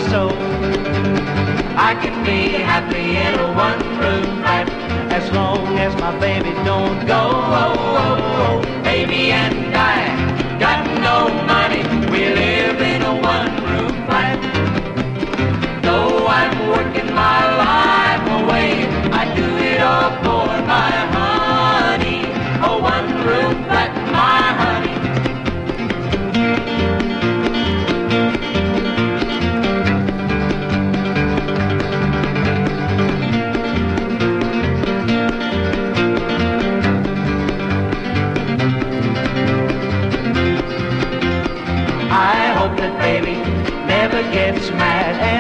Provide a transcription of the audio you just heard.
so. I can be happy in a one-room flat as long as my baby don't go. Oh, oh, oh. Baby and I got no money. We live in a one-room flat. Though I'm working my life away, I do it all for my honey. A one-room flat, my honey. I hope that baby never gets mad